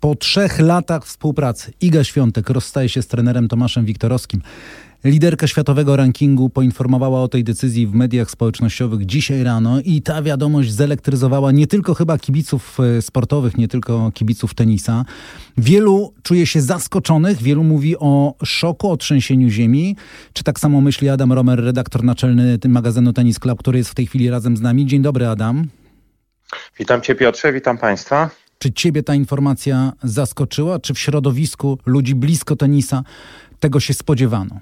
Po 3 latach współpracy Iga Świątek rozstaje się z trenerem Tomaszem Wiktorowskim. Liderka światowego rankingu poinformowała o tej decyzji w mediach społecznościowych dzisiaj rano i ta wiadomość zelektryzowała nie tylko chyba kibiców sportowych, nie tylko kibiców tenisa. Wielu czuje się zaskoczonych, wielu mówi o szoku, o trzęsieniu ziemi. Czy tak samo myśli Adam Romer, redaktor naczelny magazynu Tennis Club, który jest w tej chwili razem z nami? Dzień dobry, Adam. Witam Cię, Piotrze, witam Państwa. Czy Ciebie ta informacja zaskoczyła? Czy w środowisku ludzi blisko tenisa tego się spodziewano?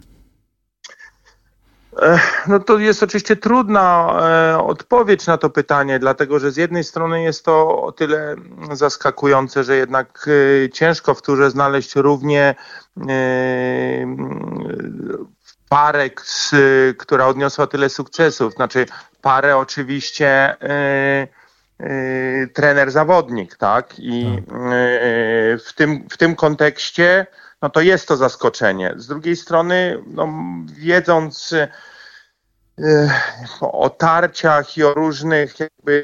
No to jest oczywiście trudna odpowiedź na to pytanie, dlatego że z jednej strony jest to o tyle zaskakujące, że jednak ciężko w turze znaleźć równie parę, która odniosła tyle sukcesów. Znaczy parę oczywiście trener-zawodnik, tak? I w tym kontekście no to jest to zaskoczenie. Z drugiej strony, no, wiedząc o tarciach i o różnych jakby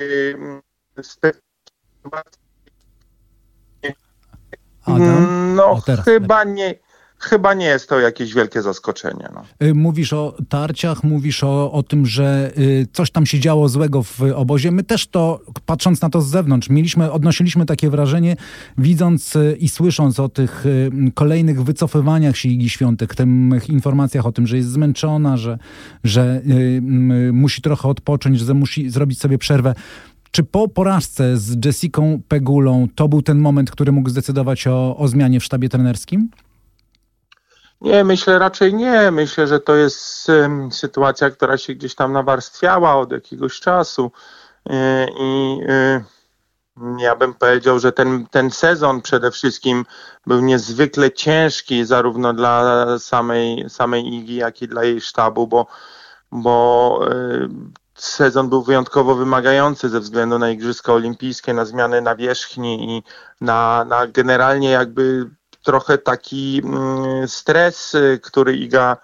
no chyba nie jest to jakieś wielkie zaskoczenie. No. Mówisz o tarciach, mówisz o tym, że coś tam się działo złego w obozie. My też to, patrząc na to z zewnątrz, odnosiliśmy takie wrażenie, widząc i słysząc o tych kolejnych wycofywaniach się Igi Świątek, tych informacjach o tym, że jest zmęczona, że musi trochę odpocząć, że musi zrobić sobie przerwę. Czy po porażce z Jessicą Pegulą to był ten moment, który mógł zdecydować o zmianie w sztabie trenerskim? Nie, myślę raczej nie. Myślę, że to jest sytuacja, która się gdzieś tam nawarstwiała od jakiegoś czasu i ja bym powiedział, że ten sezon przede wszystkim był niezwykle ciężki zarówno dla samej Igi, jak i dla jej sztabu, bo sezon był wyjątkowo wymagający ze względu na Igrzyska Olimpijskie, na zmiany nawierzchni i na generalnie jakby trochę taki stres, który Iga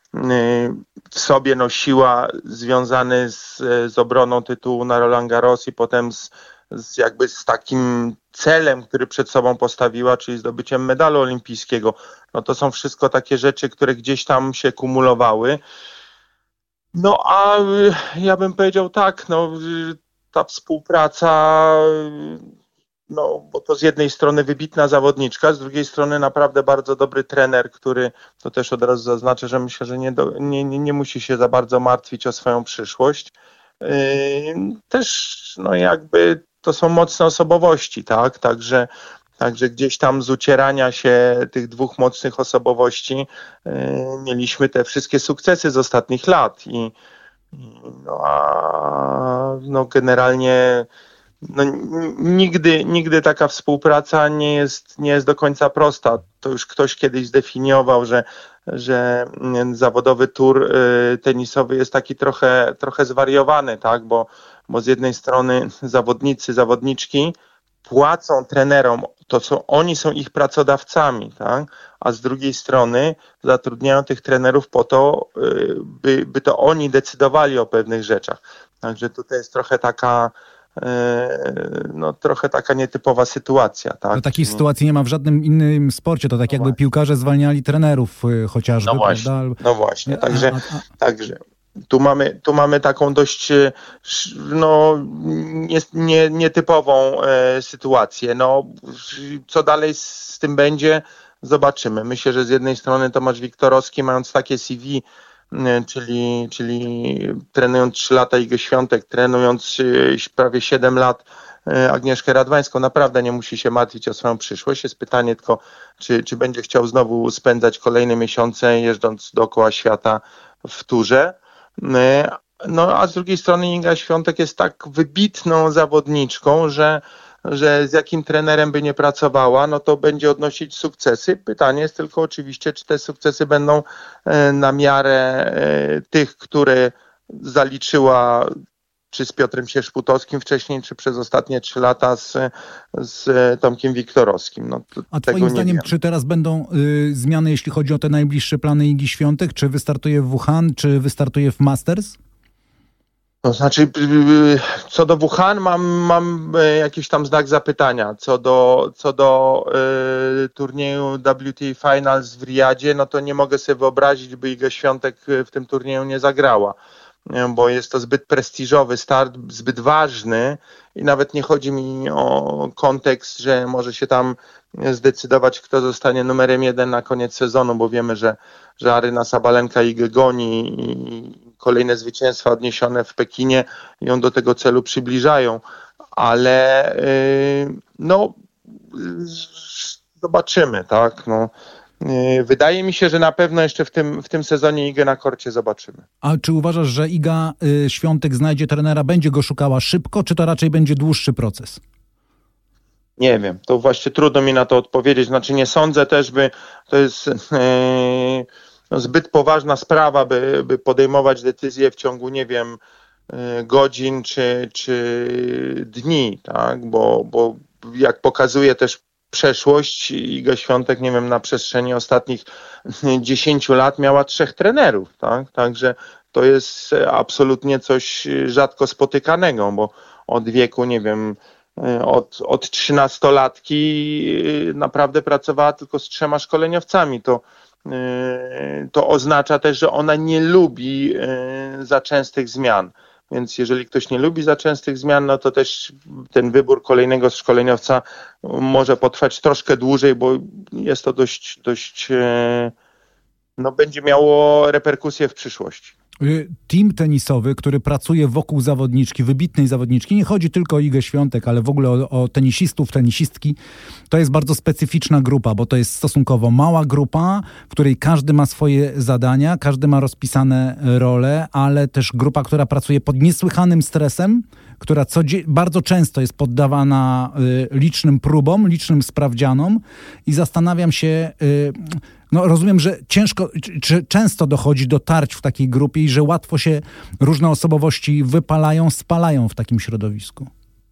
w sobie nosiła, związany z obroną tytułu na Roland Garros i potem z takim celem, który przed sobą postawiła, czyli zdobyciem medalu olimpijskiego. No to są wszystko takie rzeczy, które gdzieś tam się kumulowały. No a ja bym powiedział tak, no ta współpraca, no bo to z jednej strony wybitna zawodniczka, z drugiej strony naprawdę bardzo dobry trener, który, to też od razu zaznaczę, że myślę, że nie musi się za bardzo martwić o swoją przyszłość. Też no jakby to są mocne osobowości, tak? Także gdzieś tam z ucierania się tych dwóch mocnych osobowości mieliśmy te wszystkie sukcesy z ostatnich lat i no generalnie no nigdy taka współpraca nie jest do końca prosta. To już ktoś kiedyś zdefiniował, że zawodowy tur tenisowy jest taki trochę zwariowany, tak? Bo z jednej strony zawodniczki płacą trenerom to, co oni są ich pracodawcami, tak? A z drugiej strony zatrudniają tych trenerów po to, by to oni decydowali o pewnych rzeczach. Także tutaj jest trochę taka nietypowa sytuakże, tak? No, takiej sytuacji nie ma w żadnym innym sporcie. To tak jakby piłkarze zwalniali trenerów chociażby. No właśnie. Także tu mamy taką dość nietypową sytuację. No, co dalej z tym będzie, zobaczymy. Myślę, że z jednej strony Tomasz Wiktorowski, mając takie CV, czyli trenując 3 lata Igę Świątek, trenując prawie 7 lat Agnieszkę Radwańską, naprawdę nie musi się martwić o swoją przyszłość. Jest pytanie tylko, czy będzie chciał znowu spędzać kolejne miesiące jeżdżąc dookoła świata w turze. No a z drugiej strony Iga Świątek jest tak wybitną zawodniczką, że z jakim trenerem by nie pracowała, no to będzie odnosić sukcesy. Pytanie jest tylko oczywiście, czy te sukcesy będą na miarę tych, które zaliczyła czy z Piotrem Sierzputowskim wcześniej, czy przez ostatnie 3 lata z Tomkiem Wiktorowskim. No, a twoim zdaniem, czy teraz będą zmiany, jeśli chodzi o te najbliższe plany Igi Świątek? Czy wystartuje w Wuhan, czy wystartuje w Masters? To znaczy, co do Wuhan mam jakiś tam znak zapytania. Co do turnieju WTA Finals w Riyadzie, no to nie mogę sobie wyobrazić, by Iga Świątek w tym turnieju nie zagrała, bo jest to zbyt prestiżowy start, zbyt ważny i nawet nie chodzi mi o kontekst, że może się tam zdecydować, kto zostanie numerem 1 na koniec sezonu, bo wiemy, że Aryna Sabalenka Igę goni i kolejne zwycięstwa odniesione w Pekinie ją do tego celu przybliżają, ale zobaczymy, tak, no. Wydaje mi się, że na pewno jeszcze w tym sezonie Igę na korcie zobaczymy. A czy uważasz, że Iga Świątek znajdzie trenera, będzie go szukała szybko, czy to raczej będzie dłuższy proces? Nie wiem, to właśnie trudno mi na to odpowiedzieć. Znaczy nie sądzę też, by to jest zbyt poważna sprawa, by podejmować decyzje w ciągu, nie wiem, godzin czy dni, tak? Bo jak pokazuje też przeszłość, Iga Świątek, nie wiem, na przestrzeni ostatnich 10 lat miała 3 trenerów, tak? Także to jest absolutnie coś rzadko spotykanego, bo od wieku, nie wiem, od 13-latki naprawdę pracowała tylko z 3 szkoleniowcami. To oznacza też, że ona nie lubi za częstych zmian. Więc jeżeli ktoś nie lubi za częstych zmian, no to też ten wybór kolejnego szkoleniowca może potrwać troszkę dłużej, bo jest to dość będzie miało reperkusje w przyszłości. Team tenisowy, który pracuje wokół zawodniczki, wybitnej zawodniczki, nie chodzi tylko o Igę Świątek, ale w ogóle o tenisistów, tenisistki, to jest bardzo specyficzna grupa, bo to jest stosunkowo mała grupa, w której każdy ma swoje zadania, każdy ma rozpisane role, ale też grupa, która pracuje pod niesłychanym stresem, która bardzo często jest poddawana licznym próbom, licznym sprawdzianom i zastanawiam się, rozumiem, że często dochodzi do tarć w takiej grupie i że łatwo się różne osobowości wypalają, spalają w takim środowisku.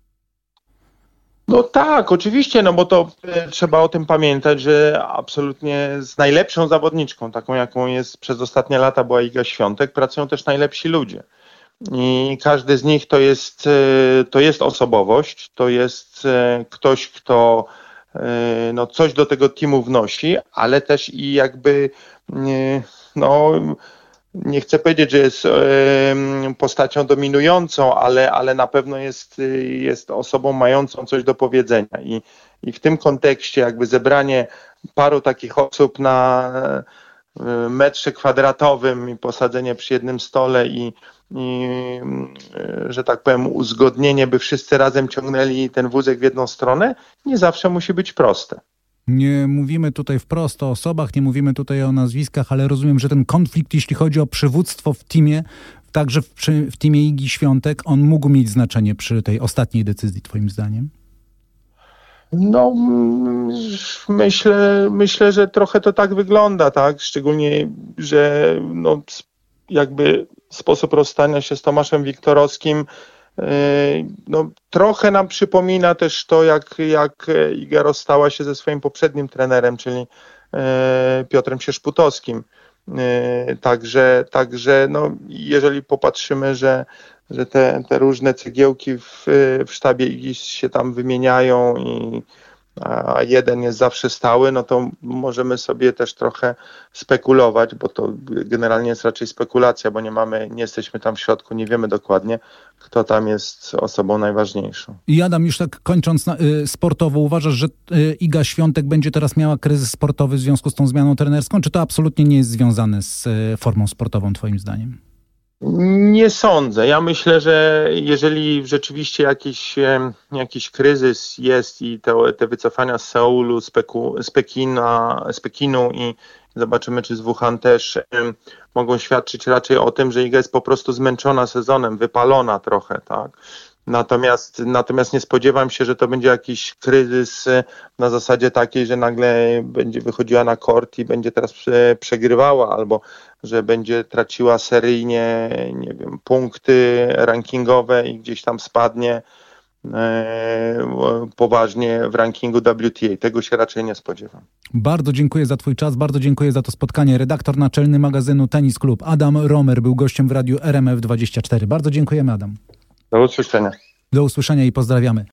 No tak, oczywiście, no bo to trzeba o tym pamiętać, że absolutnie z najlepszą zawodniczką, taką jaką jest przez ostatnie lata była Iga Świątek, pracują też najlepsi ludzie. I każdy z nich to jest osobowość, to jest ktoś, kto coś do tego teamu wnosi, ale też i jakby nie chcę powiedzieć, że jest postacią dominującą, ale na pewno jest osobą mającą coś do powiedzenia. I w tym kontekście jakby zebranie paru takich osób na metrze kwadratowym i posadzenie przy jednym stole i że tak powiem uzgodnienie, by wszyscy razem ciągnęli ten wózek w jedną stronę, nie zawsze musi być proste. Nie mówimy tutaj wprost o osobach, nie mówimy tutaj o nazwiskach, ale rozumiem, że ten konflikt, jeśli chodzi o przywództwo w teamie, także w teamie Igi Świątek, on mógł mieć znaczenie przy tej ostatniej decyzji, twoim zdaniem? No, myślę, że trochę to tak wygląda, tak? Szczególnie, że jakby sposób rozstania się z Tomaszem Wiktorowskim trochę nam przypomina też to, jak Iga rozstała się ze swoim poprzednim trenerem, czyli Piotrem Sierzputowskim. Także jeżeli popatrzymy, że te różne cegiełki w sztabie Igi się tam wymieniają a jeden jest zawsze stały, no to możemy sobie też trochę spekulować, bo to generalnie jest raczej spekulacja, bo nie jesteśmy tam w środku, nie wiemy dokładnie, kto tam jest osobą najważniejszą. I Adam, już tak kończąc sportowo, uważasz, że Iga Świątek będzie teraz miała kryzys sportowy w związku z tą zmianą trenerską, czy to absolutnie nie jest związane z formą sportową, twoim zdaniem? Nie sądzę. Ja myślę, że jeżeli rzeczywiście jakiś kryzys jest i te wycofania z Seulu, z Pekinu i zobaczymy, czy z Wuhan też mogą świadczyć raczej o tym, że Iga jest po prostu zmęczona sezonem, wypalona trochę, tak. Natomiast nie spodziewam się, że to będzie jakiś kryzys na zasadzie takiej, że nagle będzie wychodziła na kort i będzie teraz przegrywała, albo że będzie traciła seryjnie, nie wiem, punkty rankingowe i gdzieś tam spadnie poważnie w rankingu WTA. Tego się raczej nie spodziewam. Bardzo dziękuję za twój czas, bardzo dziękuję za to spotkanie. Redaktor naczelny magazynu Tenis Club Adam Romer był gościem w radiu RMF24. Bardzo dziękujemy, Adam. Do usłyszenia. Do usłyszenia i pozdrawiamy.